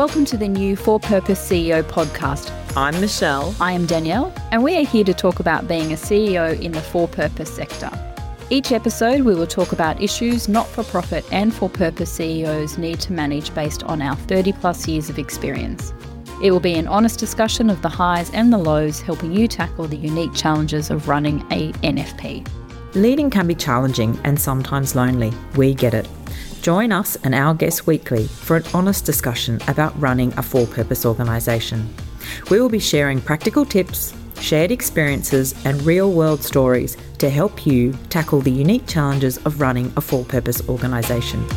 Welcome to the new For Purpose CEO podcast. I'm Michelle. I am Danielle, and we are here to talk about being a CEO in the for purpose sector. Each episode, we will talk about issues not-for-profit and for-purpose CEOs need to manage based on our 30 plus years of experience. It will be an honest discussion of the highs and the lows, helping you tackle the unique challenges of running a NFP. Leading can be challenging and sometimes lonely. We get it. Join us and our guests weekly for an honest discussion about running a for-purpose organisation. We will be sharing practical tips, shared experiences and real-world stories to help you tackle the unique challenges of running a for-purpose organisation.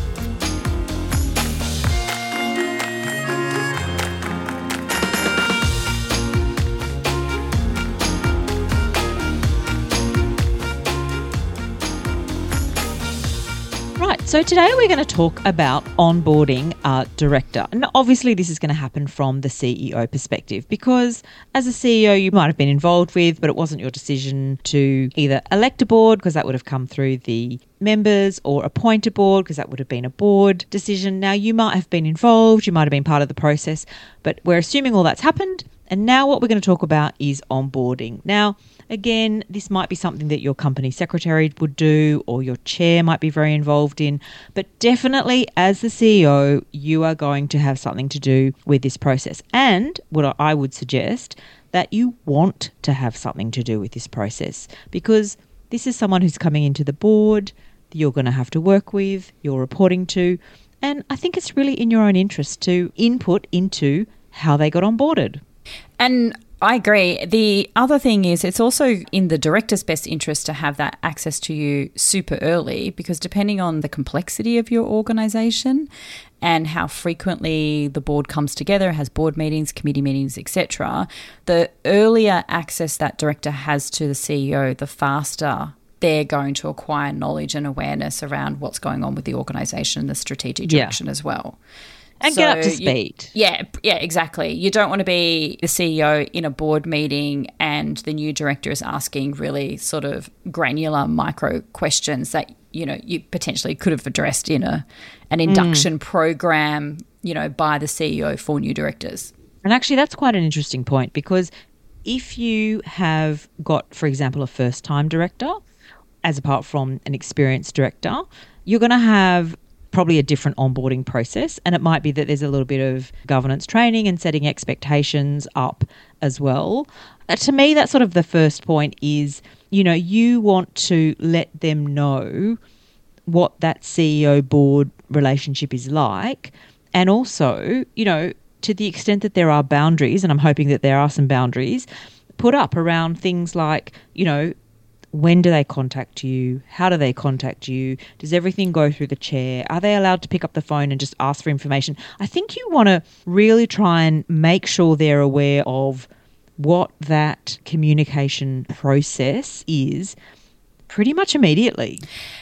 So today we're going to talk about onboarding a director. And obviously this is going to happen from the CEO perspective because as a CEO you might have been involved with, but it wasn't your decision to either elect a board because that would have come through the members, or appoint a board because that would have been a board decision. Now you might have been involved, you might have been part of the process, but we're assuming all that's happened. And now what we're going to talk about is onboarding. Now, again, this might be something that your company secretary would do or your chair might be very involved in, but definitely as the CEO, you are going to have something to do with this process. And what I would suggest that you want to have something to do with this process because this is someone who's coming into the board that you're going to have to work with, you're reporting to, and I think it's really in your own interest to input into how they got onboarded. And I agree. The other thing is it's also in the director's best interest to have that access to you super early because depending on the complexity of your organisation and how frequently the board comes together, has board meetings, committee meetings, etc., the earlier access that director has to the CEO, the faster they're going to acquire knowledge and awareness around what's going on with the organisation and the strategic direction as well. And get up to speed. Yeah, exactly. You don't want to be the CEO in a board meeting and the new director is asking really sort of granular micro questions that, you know, you potentially could have addressed in an induction program, you know, by the CEO for new directors. And actually that's quite an interesting point because if you have got, for example, a first-time director as apart from an experienced director, you're going to have probably a different onboarding process, and it might be that there's a little bit of governance training and setting expectations up as well. To me, that's sort of the first point is, you know, you want to let them know what that CEO board relationship is like, and also, you know, to the extent that there are boundaries, and I'm hoping that there are some boundaries, put up around things like, you know, when do they contact you? How do they contact you? Does everything go through the chair? Are they allowed to pick up the phone and just ask for information? I think you want to really try and make sure they're aware of what that communication process is pretty much immediately.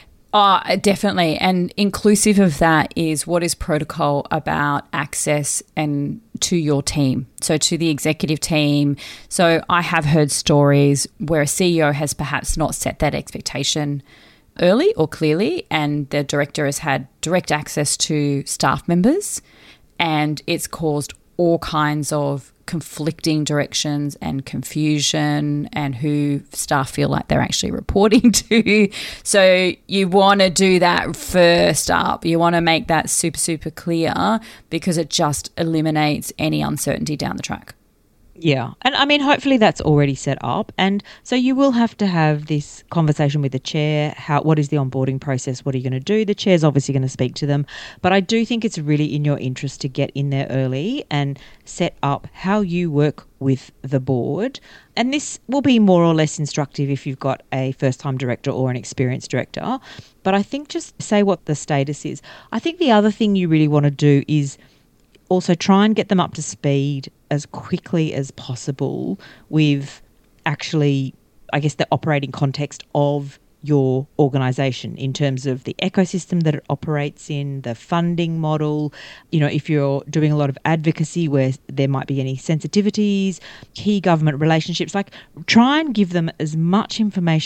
Definitely. And inclusive of that is what is protocol about access and to your team, so to the executive team. So I have heard stories where a CEO has perhaps not set that expectation early or clearly, and the director has had direct access to staff members, and it's caused all kinds of conflicting directions and confusion and who staff feel like they're actually reporting to. So you want to do that first up. You want to make that super, super clear because it just eliminates any uncertainty down the track. Yeah. And I mean, hopefully that's already set up. And so you will have to have this conversation with the chair. What is the onboarding process? What are you going to do? The chair's obviously going to speak to them. But I do think it's really in your interest to get in there early and set up how you work with the board. And this will be more or less instructive if you've got a first-time director or an experienced director. But I think just say what the status is. I think the other thing you really want to do is also try and get them up to speed as quickly as possible with actually, I guess, the operating context of your organisation in terms of the ecosystem that it operates in, the funding model, you know, if you're doing a lot of advocacy where there might be any sensitivities, key government relationships, like try and give them as much information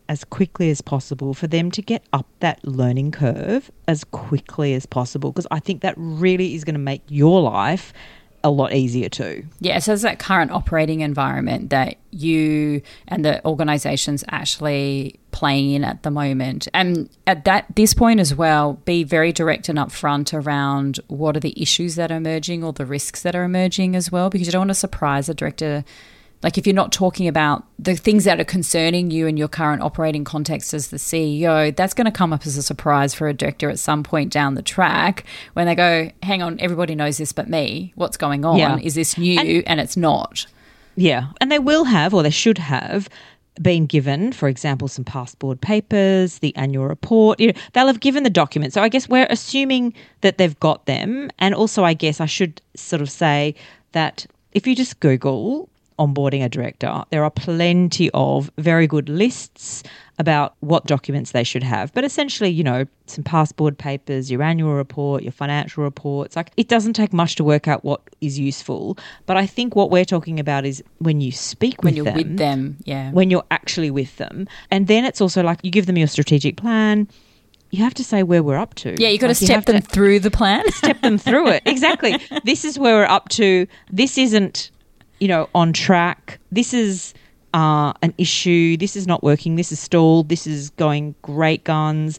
as quickly as possible, for them to get up that learning curve as quickly as possible, because I think that really is going to make your life a lot easier too. Yeah, so it's that current operating environment that you and the organisation's actually playing in at the moment. And at this point as well, be very direct and upfront around what are the issues that are emerging or the risks that are emerging as well, because you don't want to surprise a director. Like if you're not talking about the things that are concerning you in your current operating context as the CEO, that's going to come up as a surprise for a director at some point down the track when they go, hang on, everybody knows this but me. What's going on? Yeah. Is this new? And it's not. Yeah. And they will have, or they should have, been given, for example, some past board papers, the annual report. They'll have given the documents. So I guess we're assuming that they've got them. And also I guess I should sort of say that if you just Google onboarding a director, there are plenty of very good lists about what documents they should have. But essentially, some past board papers, your annual report, your financial reports. Like, it doesn't take much to work out what is useful. But I think what we're talking about is when you speak with them. When you're with them, yeah. When you're actually with them. And then it's also like you give them your strategic plan. You have to say where we're up to. Yeah, you've got to step them through the plan. Step them through it. Exactly. This is where we're up to. This isn't on track. This is an issue. This is not working. This is stalled. This is going great guns.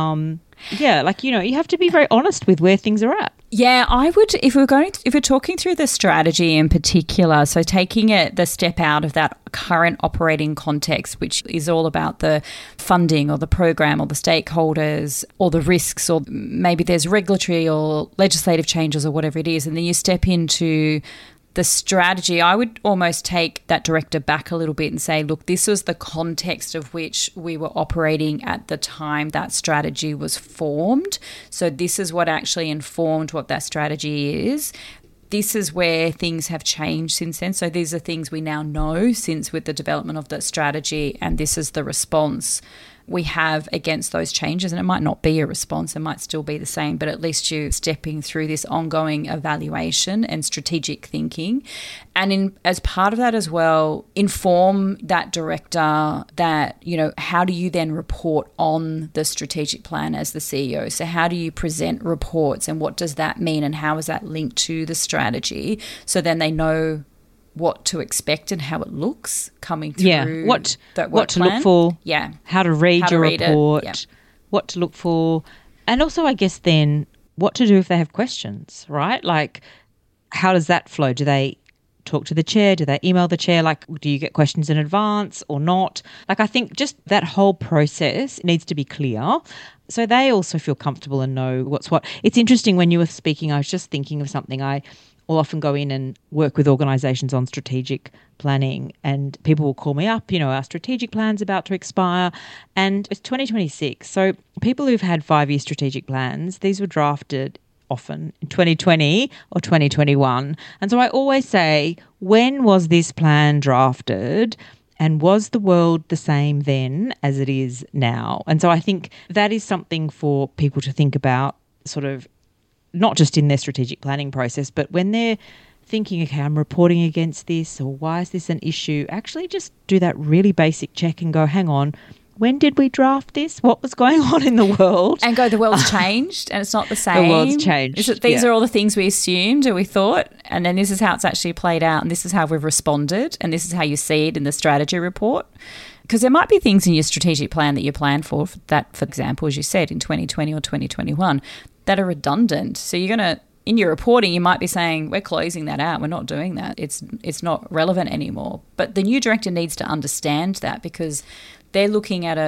You have to be very honest with where things are at. Yeah, I would, if we're talking through the strategy in particular, so taking the step out of that current operating context, which is all about the funding or the program or the stakeholders or the risks, or maybe there's regulatory or legislative changes or whatever it is, and then you step into the strategy, I would almost take that director back a little bit and say, look, this was the context of which we were operating at the time that strategy was formed. So this is what actually informed what that strategy is. This is where things have changed since then. So these are things we now know since with the development of that strategy, and this is the response we have against those changes. And it might not be a response, it might still be the same, but at least you're stepping through this ongoing evaluation and strategic thinking. And as part of that as well, inform that director that, how do you then report on the strategic plan as the CEO? So how do you present reports, and what does that mean, and how is that linked to the strategy? So then they know what to expect and how it looks coming through. Yeah, what to plan. Look for. Yeah, how to read your report. Yeah. What to look for, and also I guess then what to do if they have questions, right? Like, how does that flow? Do they talk to the chair? Do they email the chair? Like, do you get questions in advance or not? Like, I think just that whole process needs to be clear, so they also feel comfortable and know what's what. It's interesting, when you were speaking, I was just thinking of something. I will often go in and work with organisations on strategic planning, and people will call me up, our strategic plan's about to expire, and it's 2026. So people who've had 5-year strategic plans, these were drafted often in 2020 or 2021. And so I always say, when was this plan drafted? And was the world the same then as it is now? And so I think that is something for people to think about, sort of, not just in their strategic planning process, but when they're thinking, okay, I'm reporting against this, or why is this an issue? Actually just do that really basic check and go, hang on, when did we draft this? What was going on in the world? And go, the world's changed and it's not the same. The world's changed. These are all the things we assumed or we thought, and then this is how it's actually played out, and this is how we've responded, and this is how you see it in the strategy report. Because there might be things in your strategic plan that you planned for example, as you said, in 2020 or 2021, that are redundant. So you're going to, in your reporting, you might be saying, we're closing that out. We're not doing that. It's not relevant anymore. But the new director needs to understand that, because they're looking at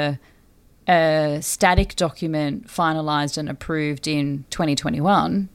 a static document finalised and approved in 2021,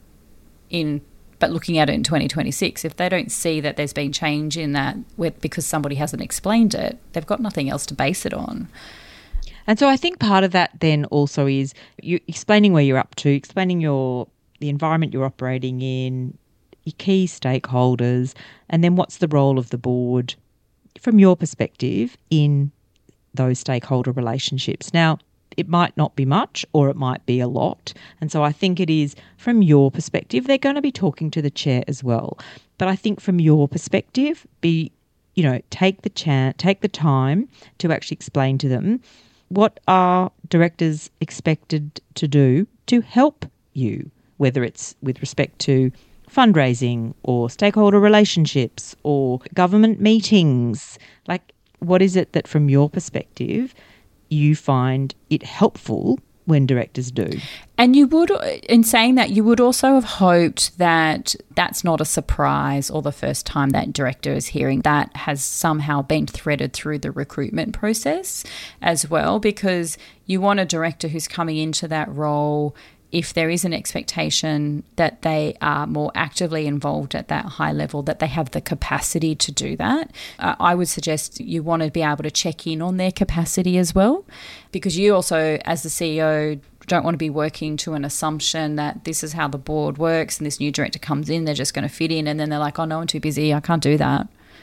but looking at it in 2026. If they don't see that there's been change in that because somebody hasn't explained it, they've got nothing else to base it on. And so I think part of that then also is you explaining where you're up to, explaining the environment you're operating in, your key stakeholders, and then what's the role of the board from your perspective in those stakeholder relationships. Now, it might not be much or it might be a lot. And so I think it is, from your perspective, they're going to be talking to the chair as well. But I think from your perspective, take the time to actually explain to them what are directors expected to do to help you, whether it's with respect to fundraising or stakeholder relationships or government meetings? Like, what is it that from your perspective you find it helpful when directors do? And you would, in saying that, you would also have hoped that that's not a surprise or the first time that director is hearing that has somehow been threaded through the recruitment process as well, because you want a director who's coming into that role, if there is an expectation that they are more actively involved at that high level, that they have the capacity to do that. I would suggest you want to be able to check in on their capacity as well, because you also, as the CEO, don't want to be working to an assumption that this is how the board works and this new director comes in, they're just going to fit in, and then they're like, oh no, I'm too busy, I can't do that.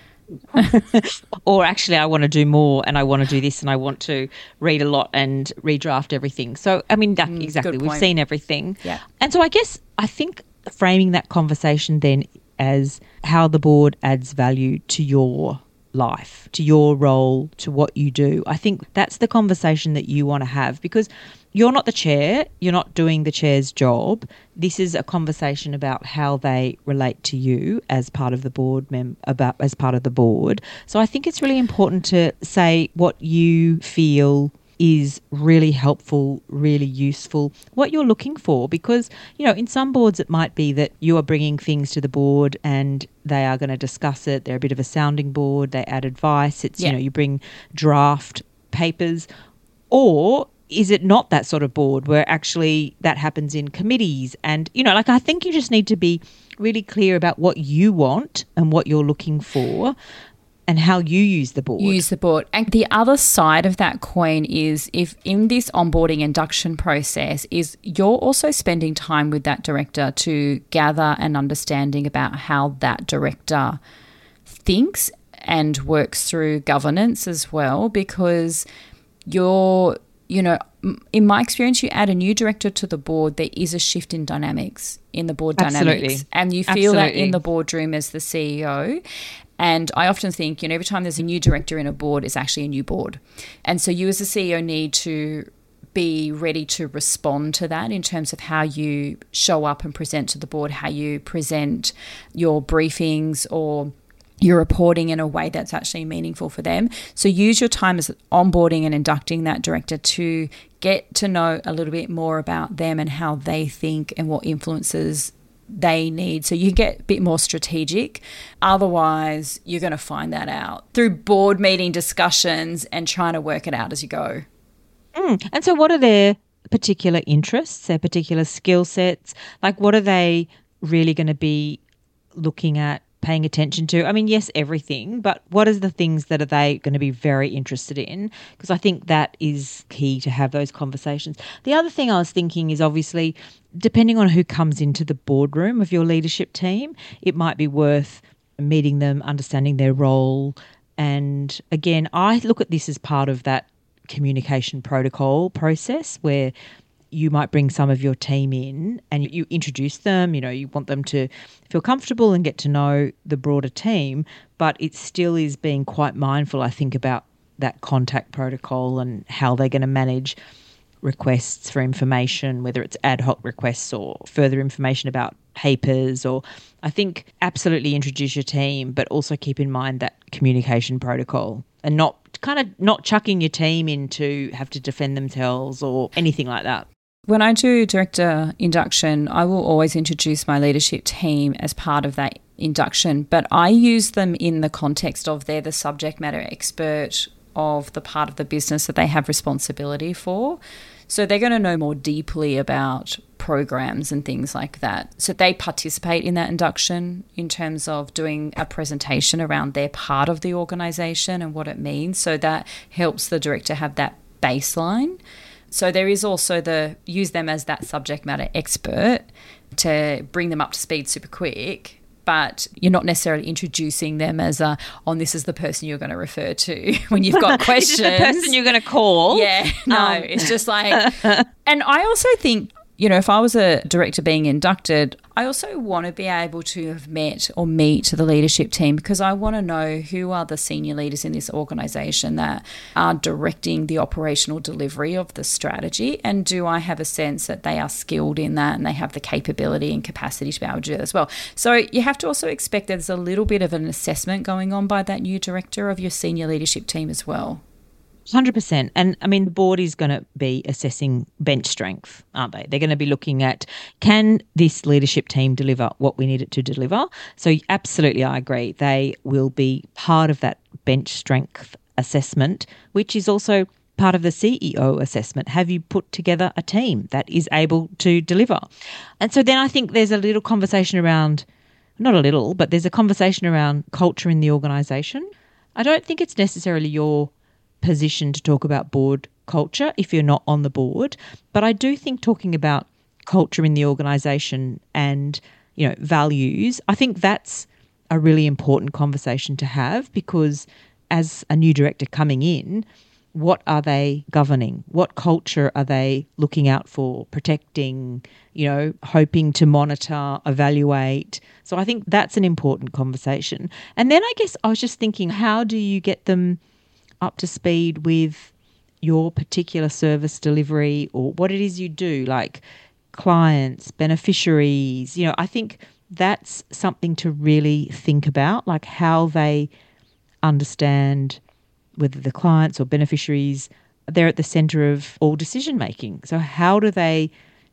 Or actually, I want to do more and I want to do this and I want to read a lot and redraft everything. So, I mean, that, exactly. We've seen everything. Yeah. And so I think framing that conversation then as how the board adds value to your life, to your role, to what you do. I think that's the conversation that you want to have, because you're not the chair, you're not doing the chair's job. This is a conversation about how they relate to you as part of the board, as part of the board. So I think it's really important to say what you feel is really helpful, really useful, what you're looking for, because, you know, in some boards it might be that you are bringing things to the board and they are going to discuss it. They're a bit of a sounding board. They add advice. It's, you know, you bring draft papers. Or is it not that sort of board where actually that happens in committees? And, you know, like, I think you just need to be really clear about what you want and what you're looking for and how you use the board. Use the board. And the other side of that coin is, if in this onboarding induction process is you're also spending time with that director to gather an understanding about how that director thinks and works through governance as well, because you're, you know, in my experience, you add a new director to the board, there is a shift in dynamics, in the board dynamics. And you feel that in the boardroom as the CEO. And I often think, you know, every time there's a new director in a board, it's actually a new board. And so you as a CEO need to be ready to respond to that in terms of how you show up and present to the board, how you present your briefings or your reporting in a way that's actually meaningful for them. So use your time as onboarding and inducting that director to get to know a little bit more about them and how they think and what influences they need, so you get a bit more strategic. Otherwise, you're going to find that out through board meeting discussions and trying to work it out as you go. And so what are their particular interests, their particular skill sets? Like, what are they really going to be looking at, paying attention to? I mean, yes, everything, but what is the things that are they going to be very interested in? Because I think that is key to have those conversations. The other thing I was thinking is, obviously, depending on who comes into the boardroom of your leadership team, it might be worth meeting them, understanding their role. And again, I look at this as part of that communication protocol process where you might bring some of your team in and you introduce them, you know, you want them to feel comfortable and get to know the broader team, but it still is being quite mindful, I think, about that contact protocol and how they're going to manage requests for information, whether it's ad hoc requests or further information about papers. Or I think absolutely introduce your team, but also keep in mind that communication protocol and not chucking your team in to have to defend themselves or anything like that. When I do director induction, I will always introduce my leadership team as part of that induction, but I use them in the context of they're the subject matter expert of the part of the business that they have responsibility for. So they're going to know more deeply about programs and things like that. So they participate in that induction in terms of doing a presentation around their part of the organisation and what it means. So that helps the director have that baseline. So there is also use them as that subject matter expert to bring them up to speed super quick, but you're not necessarily introducing them as this is the person you're going to refer to when you've got questions. This is the person you're going to call. Yeah, no, it's just like, and I also think, you know, if I was a director being inducted, I also want to be able to have met or meet the leadership team, because I want to know who are the senior leaders in this organisation that are directing the operational delivery of the strategy, and do I have a sense that they are skilled in that and they have the capability and capacity to be able to do that as well. So you have to also expect there's a little bit of an assessment going on by that new director of your senior leadership team as well. 100%. And I mean, the board is going to be assessing bench strength, aren't they? They're going to be looking at, can this leadership team deliver what we need it to deliver? So absolutely, I agree. They will be part of that bench strength assessment, which is also part of the CEO assessment. Have you put together a team that is able to deliver? And so then I think there's a little conversation around, not a little, but there's a conversation around culture in the organisation. I don't think it's necessarily your position to talk about board culture if you're not on the board, but I do think talking about culture in the organisation and, you know, values, I think that's a really important conversation to have, because as a new director coming in, what are they governing? What culture are they looking out for, protecting, you know, hoping to monitor, evaluate? So I think that's an important conversation. And then I guess I was just thinking, how do you get them up to speed with your particular service delivery or what it is you do, like clients, beneficiaries? You know, I think that's something to really think about, like how they understand whether the clients or beneficiaries, they're at the centre of all decision making. So how do they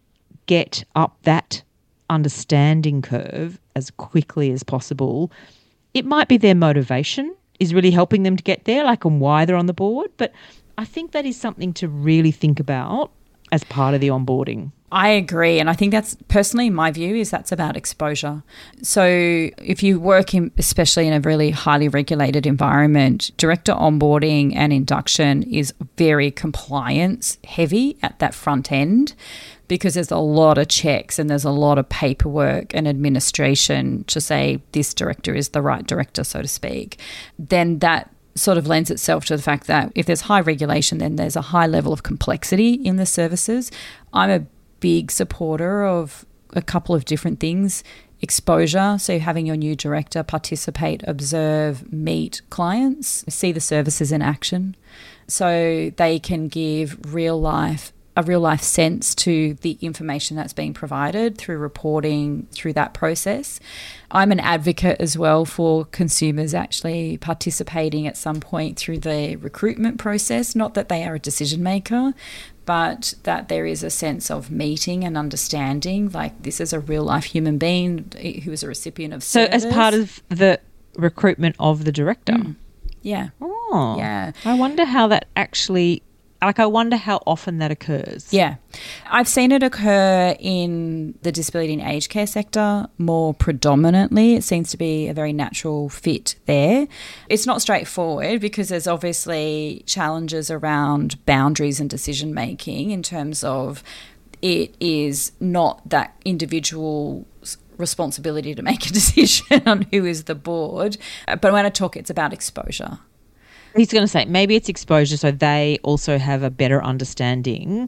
get up that understanding curve as quickly as possible? It might be their motivation is really helping them to get there, like on why they're on the board. But I think that is something to really think about as part of the onboarding. I agree. And I think that's personally my view is that's about exposure. So if you work in, especially in a really highly regulated environment, director onboarding and induction is very compliance heavy at that front end, because there's a lot of checks and there's a lot of paperwork and administration to say this director is the right director, so to speak. Then that sort of lends itself to the fact that if there's high regulation, then there's a high level of complexity in the services. I'm a big supporter of a couple of different things. Exposure, so having your new director participate, observe, meet clients, see the services in action, so they can give a real life sense to the information that's being provided through reporting, through that process. I'm an advocate as well for consumers actually participating at some point through the recruitment process, not that they are a decision maker, but that there is a sense of meeting and understanding, like this is a real life human being who is a recipient of service. So as part of the recruitment of the director? Yeah. Oh. Yeah. I wonder how that actually... Like, I wonder how often that occurs. Yeah. I've seen it occur in the disability and aged care sector more predominantly. It seems to be a very natural fit there. It's not straightforward because there's obviously challenges around boundaries and decision making in terms of it is not that individual's responsibility to make a decision on who is the board. But when I talk, it's about exposure. He's going to say maybe it's exposure, so they also have a better understanding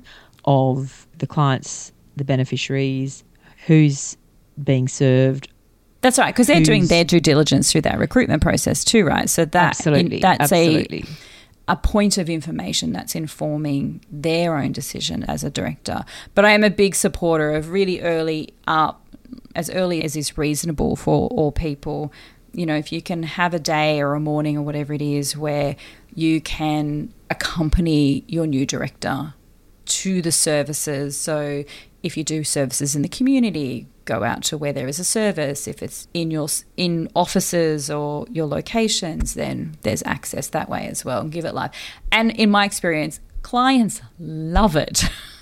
of the clients, the beneficiaries, who's being served. That's right, because they're doing their due diligence through that recruitment process too, right? So that's absolutely. A point of information that's informing their own decision as a director. But I am a big supporter of really early up, as early as is reasonable for all people. You know, if you can have a day or a morning or whatever it is where you can accompany your new director to the services. So if you do services in the community, go out to where there is a service. If it's in offices or your locations, then there's access that way as well, and give it life. And in my experience, clients love it.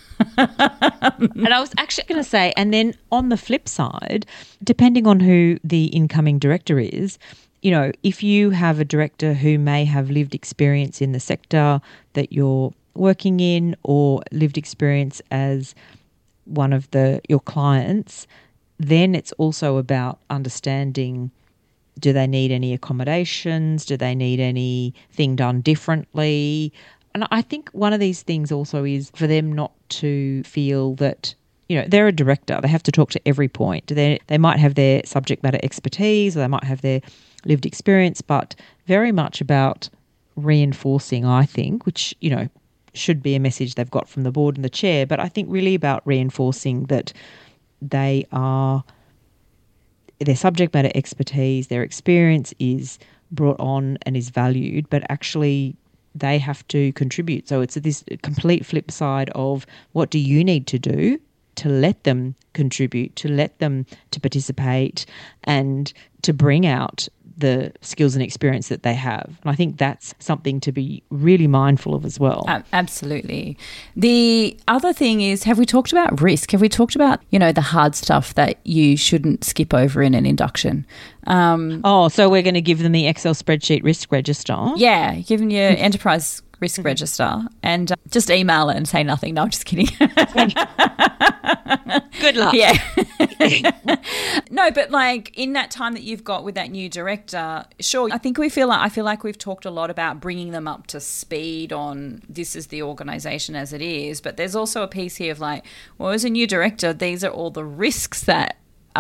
And I was actually going to say, and then on the flip side, depending on who the incoming director is, you know, if you have a director who may have lived experience in the sector that you're working in or lived experience as one of your clients, then it's also about understanding, do they need any accommodations? Do they need anything done differently? And I think one of these things also is for them not to feel that they're a director. They have to talk to every point. They might have their subject matter expertise, or they might have their lived experience, but very much about reinforcing, I think, which, should be a message they've got from the board and the chair, but I think really about reinforcing that their subject matter expertise, their experience is brought on and is valued, but actually they have to contribute. So it's this complete flip side of what do you need to do to let them contribute, to let them to participate and to bring out the skills and experience that they have. And I think that's something to be really mindful of as well. Absolutely. The other thing is, have we talked about risk? Have we talked about, the hard stuff that you shouldn't skip over in an induction? So we're going to give them the Excel spreadsheet risk register. Yeah, giving your enterprise risk register and just email it and say nothing. No, I'm just kidding. Good luck. Yeah. No, but in that time that you've got with that new director, sure, I feel like we've talked a lot about bringing them up to speed on this is the organisation as it is, but there's also a piece here of as a new director, these are all the risks that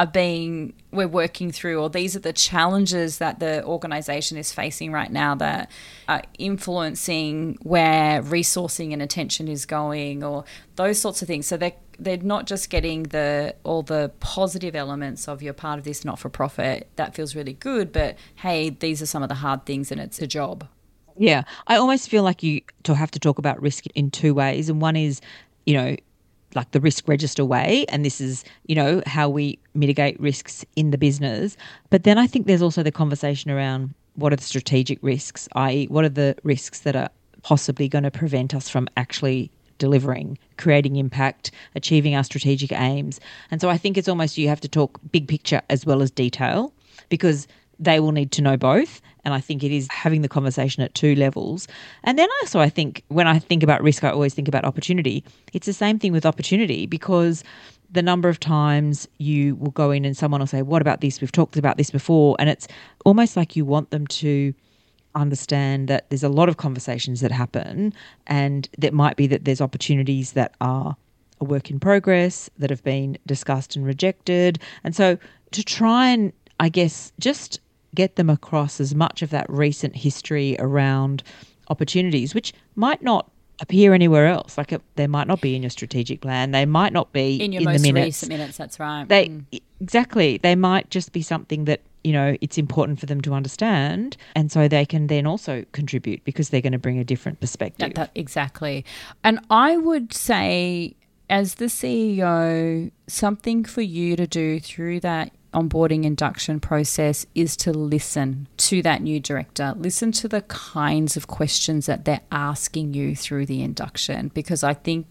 we're working through, or these are the challenges that the organisation is facing right now that are influencing where resourcing and attention is going, or those sorts of things. So they're not just getting all the positive elements of you're part of this not-for-profit. That feels really good, but hey, these are some of the hard things and it's a job. Yeah. I almost feel like you have to talk about risk in two ways. And one is, like the risk register way, and this is, how we mitigate risks in the business. But then I think there's also the conversation around what are the strategic risks, i.e. what are the risks that are possibly going to prevent us from actually delivering, creating impact, achieving our strategic aims. And so I think it's almost you have to talk big picture as well as detail, because they will need to know both. And I think it is having the conversation at two levels. And then also I think when I think about risk, I always think about opportunity. It's the same thing with opportunity, because the number of times you will go in and someone will say, what about this? We've talked about this before. And it's almost like you want them to understand that there's a lot of conversations that happen, and that might be that there's opportunities that are a work in progress that have been discussed and rejected. And so to try and, I guess, just get them across as much of that recent history around opportunities, which might not appear anywhere else. They might not be in your strategic plan. They might not be in your in most the minutes. recent minutes. That's right. Exactly. They might just be something that, it's important for them to understand. And so they can then also contribute because they're going to bring a different perspective. Exactly. And I would say, as the CEO, something for you to do through that onboarding induction process is to listen to that new director, listen to the kinds of questions that they're asking you through the induction, because I think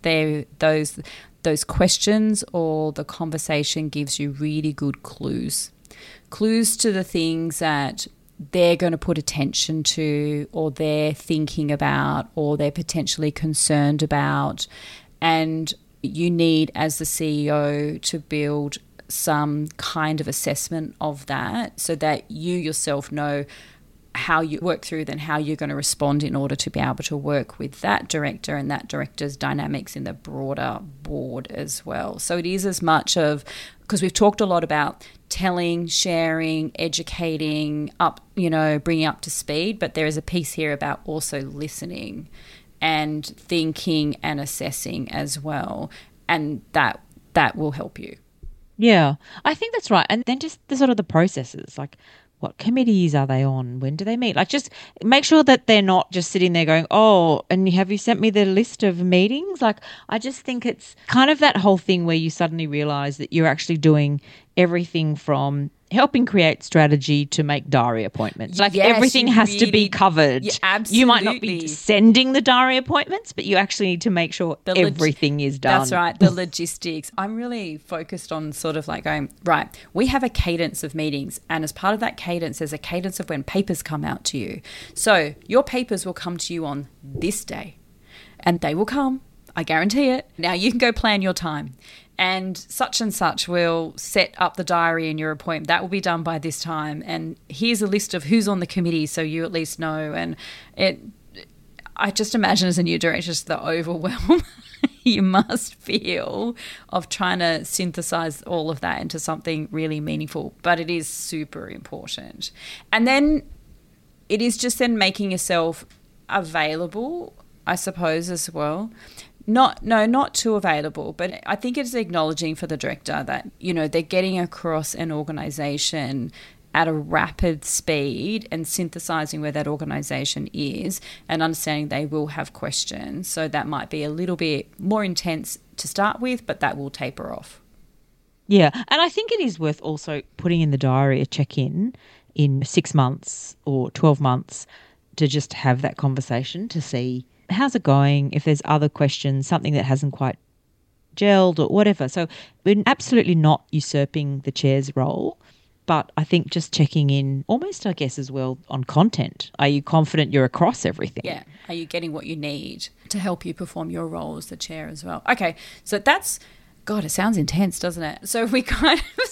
those questions or the conversation gives you really good clues to the things that they're going to put attention to, or they're thinking about, or they're potentially concerned about. And you need, as the CEO, to build some kind of assessment of that so that you yourself know how you work through then how you're going to respond in order to be able to work with that director and that director's dynamics in the broader board as well. So it is as much of, because we've talked a lot about telling, sharing, educating, bringing up to speed, but there is a piece here about also listening and thinking and assessing as well, and that will help you. Yeah, I think that's right. And then just the sort of the processes, like what committees are they on? When do they meet? Just make sure that they're not just sitting there going, oh, and have you sent me the list of meetings? I just think it's kind of that whole thing where you suddenly realise that you're actually doing everything from helping create strategy to make diary appointments. Everything has to be covered. Absolutely. You might not be sending the diary appointments, but you actually need to make sure everything is done. That's right, the logistics. I'm really focused on sort of going, right, we have a cadence of meetings, and as part of that cadence, there's a cadence of when papers come out to you. So your papers will come to you on this day, and they will come. I guarantee it. Now you can go plan your time. And such will set up the diary in your appointment. That will be done by this time. And here's a list of who's on the committee so you at least know. And I just imagine as a new director, just the overwhelm you must feel of trying to synthesize all of that into something really meaningful. But it is super important. And then it is just then making yourself available, I suppose, as well. Not too available, but I think it's acknowledging for the director that, you know, they're getting across an organisation at a rapid speed and synthesizing where that organisation is and understanding they will have questions. So that might be a little bit more intense to start with, but that will taper off. Yeah, and I think it is worth also putting in the diary a check-in in 6 months or 12 months to just have that conversation to see how's it going, if there's other questions, something that hasn't quite gelled or whatever. So we're absolutely not usurping the chair's role, but I think just checking in almost, I guess, as well on content. Are you confident you're across everything? Yeah. Are you getting what you need to help you perform your role as the chair as well? Okay. So that's, God, it sounds intense, doesn't it? So we kind of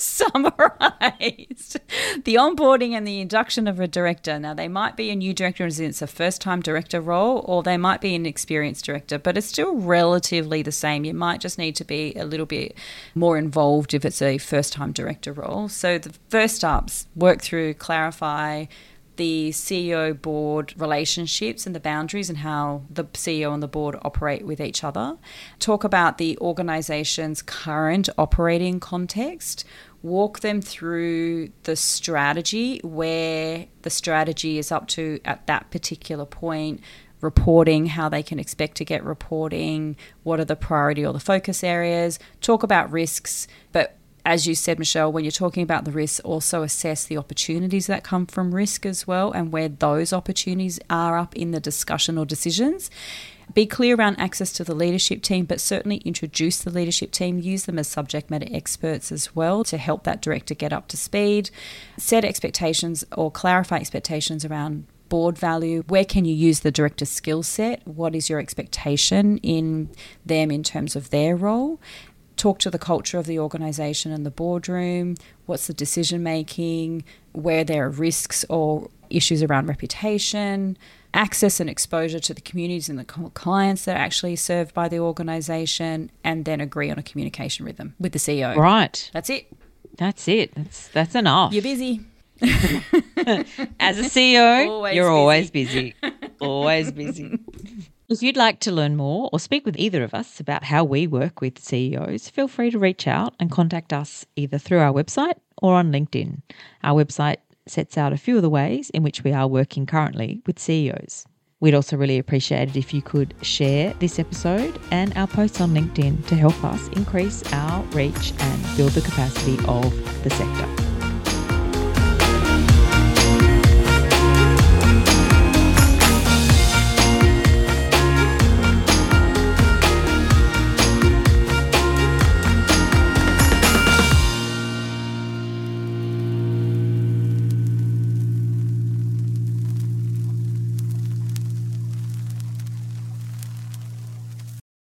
summarised the onboarding and the induction of a director. Now, they might be a new director as it's a first-time director role, or they might be an experienced director, but it's still relatively the same. You might just need to be a little bit more involved if it's a first-time director role. So the first steps, work through, clarify the CEO board relationships and the boundaries and how the CEO and the board operate with each other. Talk about the organisation's current operating context. Walk them through the strategy, where the strategy is up to at that particular point. Reporting, how they can expect to get reporting, what are the priority or the focus areas. Talk about risks, but as you said, Michelle, when you're talking about the risks, also assess the opportunities that come from risk as well and where those opportunities are up in the discussion or decisions. Be clear around access to the leadership team, but certainly introduce the leadership team. Use them as subject matter experts as well to help that director get up to speed. Set expectations or clarify expectations around board value. Where can you use the director's skill set? What is your expectation in them in terms of their role? Talk to the culture of the organisation and the boardroom. What's the decision making? Where there are risks or issues around reputation, access and exposure to the communities and the clients that are actually served by the organisation, and then agree on a communication rhythm with the CEO. Right. That's it. That's enough. You're busy. As a CEO, you're always busy. Always busy. If you'd like to learn more or speak with either of us about how we work with CEOs, feel free to reach out and contact us either through our website or on LinkedIn. Our website sets out a few of the ways in which we are working currently with CEOs. We'd also really appreciate it if you could share this episode and our posts on LinkedIn to help us increase our reach and build the capacity of the sector.